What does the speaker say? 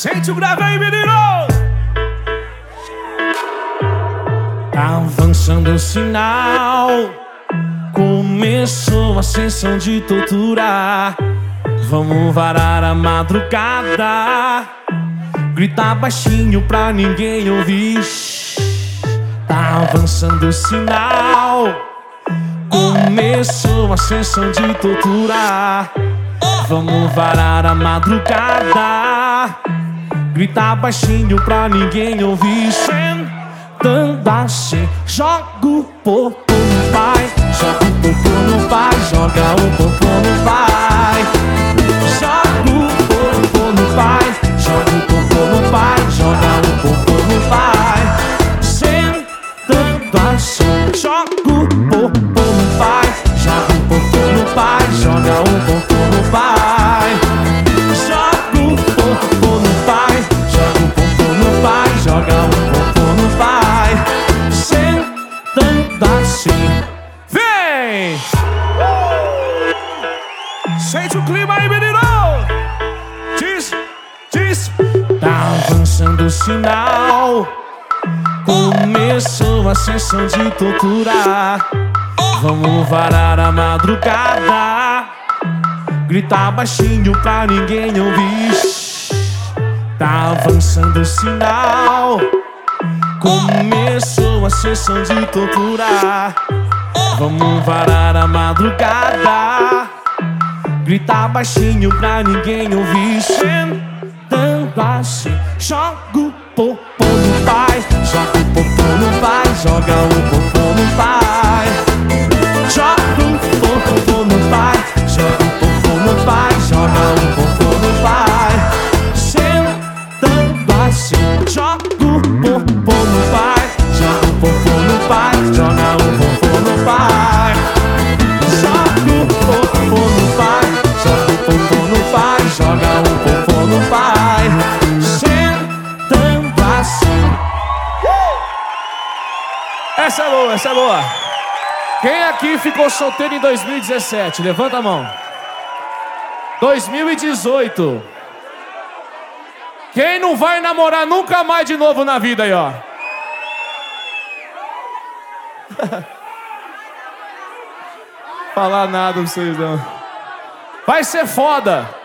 Sente o grave aí, menino! Tá avançando o sinal, começou a sessão de tortura. Vamos varar a madrugada, gritar baixinho pra ninguém ouvir. Tá avançando o sinal, começou a sessão de tortura. Vamos varar a madrugada, gritar baixinho pra ninguém ouvir. Sentando assim, joga o popô no pai, joga o popô no pai, joga o popô no pai. Joga o popô no pai, joga o popô no pai, joga o popô no pai. Sentando assim, joga o popô no pai, joga o popô no pai, joga o popô no pai. Joga o popô no pai, joga o popô no pai, joga o popô no pai. Sentando assim, vem! Sente o clima aí, menino! Diz. Tá avançando o sinal, começou a sessão de tortura. Vamos varar a madrugada, gritar baixinho pra ninguém ouvir. Tá avançando o sinal, começou a sessão de tortura. Vamos varar a madrugada, gritar baixinho pra ninguém ouvir. Sentando assim, joga o popô no pai, joga o popô no pai, joga o popô no pai. Joga o popô no pai, joga o popô no pai, joga o popô no pai. Sentando assim, joga o popô no pai, joga o popô no pai, joga o popô no pai. Joga o popô no pai, joga o popô no pai, joga o popô no pai. Sentando assim. Essa é boa, essa é boa. Quem aqui ficou solteiro em 2017? Levanta a mão. 2018. Quem não vai namorar nunca mais de novo na vida aí, ó? Falar nada pra vocês não. Vai ser foda.